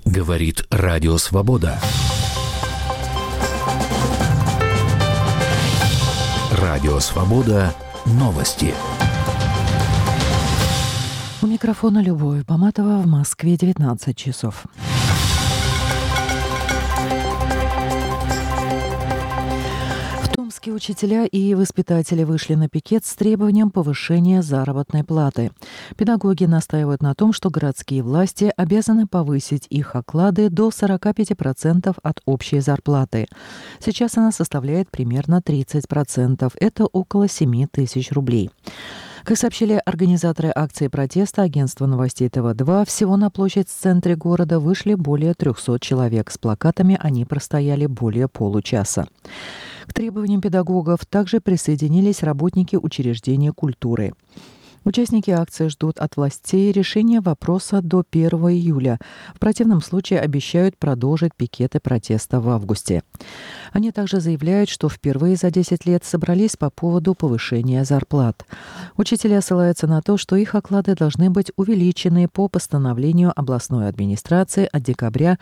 Говорит Радио Свобода. Радио Свобода. Новости. У микрофона Любовь Баматова, в Москве 19 часов. Учителя и воспитатели вышли на пикет с требованием повышения заработной платы. Педагоги настаивают на том, что городские власти обязаны повысить их оклады до 45% от общей зарплаты. Сейчас она составляет примерно 30%. Это около 7 тысяч рублей. Как сообщили организаторы акции протеста агентства новостей ТВ-2, всего на площадь в центре города вышли более 300 человек. С плакатами они простояли более получаса. К требованиям педагогов также присоединились работники учреждения культуры. Участники акции ждут от властей решения вопроса до 1 июля. В противном случае обещают продолжить пикеты протеста в августе. Они также заявляют, что впервые за 10 лет собрались по поводу повышения зарплат. Учителя ссылаются на то, что их оклады должны быть увеличены по постановлению областной администрации от декабря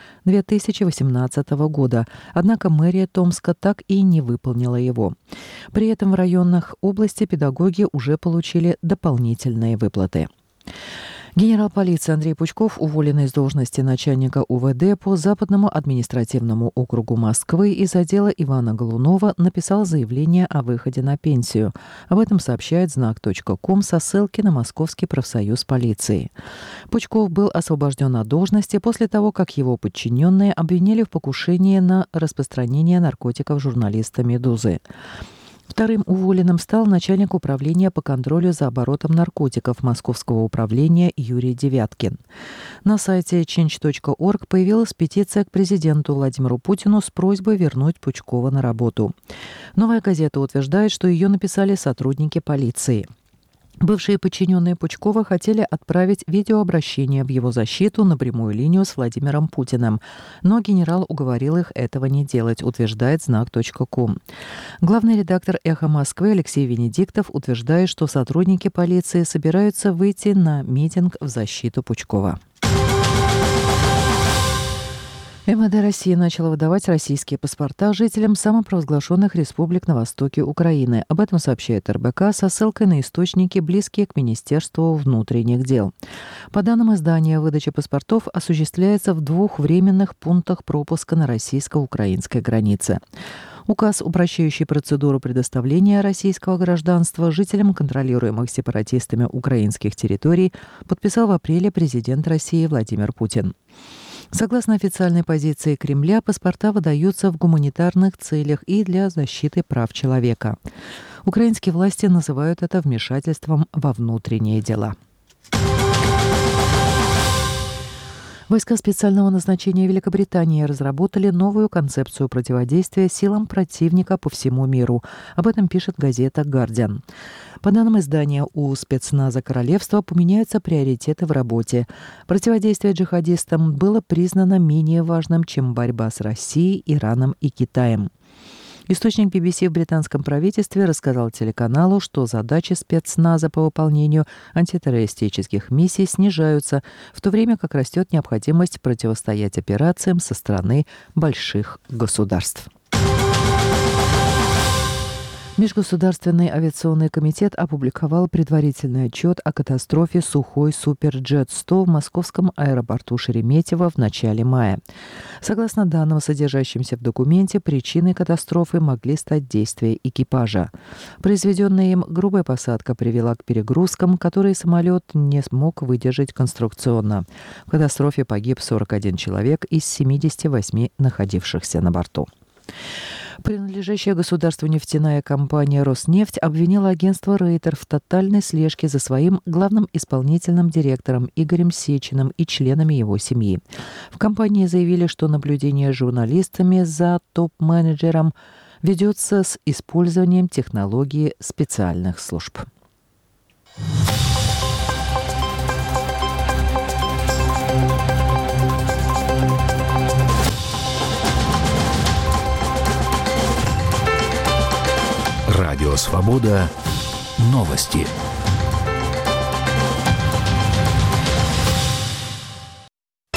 2018 года. Однако мэрия Томска так и не выполнила его. При этом в районах области педагоги уже получили дополнительные выплаты. Генерал полиции Андрей Пучков, уволенный с должности начальника УВД по Западному административному округу Москвы из отдела Ивана Голунова, написал заявление о выходе на пенсию. Об этом сообщает знак.ком со ссылки на Московский профсоюз полиции. Пучков был освобожден от должности после того, как его подчиненные обвинили в покушении на распространение наркотиков журналиста «Медузы». Вторым уволенным стал начальник управления по контролю за оборотом наркотиков Московского управления Юрий Девяткин. На сайте change.org появилась петиция к президенту Владимиру Путину с просьбой вернуть Пучкова на работу. «Новая газета» утверждает, что ее написали сотрудники полиции. Бывшие подчиненные Пучкова хотели отправить видеообращение в его защиту на прямую линию с Владимиром Путиным, но генерал уговорил их этого не делать, утверждает знак.ком. Главный редактор «Эхо Москвы» Алексей Венедиктов утверждает, что сотрудники полиции собираются выйти на митинг в защиту Пучкова. МВД России начало выдавать российские паспорта жителям самопровозглашенных республик на востоке Украины. Об этом сообщает РБК со ссылкой на источники, близкие к Министерству внутренних дел. По данным издания, выдача паспортов осуществляется в 2 временных пунктах пропуска на российско-украинской границе. Указ, упрощающий процедуру предоставления российского гражданства жителям контролируемых сепаратистами украинских территорий, подписал в апреле президент России Владимир Путин. Согласно официальной позиции Кремля, паспорта выдаются в гуманитарных целях и для защиты прав человека. Украинские власти называют это вмешательством во внутренние дела. Войска специального назначения Великобритании разработали новую концепцию противодействия силам противника по всему миру. Об этом пишет газета «Гардиан». По данным издания, у спецназа королевства поменяются приоритеты в работе. Противодействие джихадистам было признано менее важным, чем борьба с Россией, Ираном и Китаем. Источник BBC в британском правительстве рассказал телеканалу, что задачи спецназа по выполнению антитеррористических миссий снижаются, в то время как растет необходимость противостоять операциям со стороны больших государств. Межгосударственный авиационный комитет опубликовал предварительный отчет о катастрофе Сухой Суперджет-100 в московском аэропорту Шереметьево в начале мая. Согласно данным, содержащимся в документе, причиной катастрофы могли стать действия экипажа. Произведенная им грубая посадка привела к перегрузкам, которые самолет не смог выдержать конструкционно. В катастрофе погиб 41 человек из 78 находившихся на борту. Принадлежащая государству нефтяная компания «Роснефть» обвинила агентство «Рейтер» в тотальной слежке за своим главным исполнительным директором Игорем Сечиным и членами его семьи. В компании заявили, что наблюдение журналистами за топ-менеджером ведется с использованием технологии специальных служб. Радио «Свобода». Новости.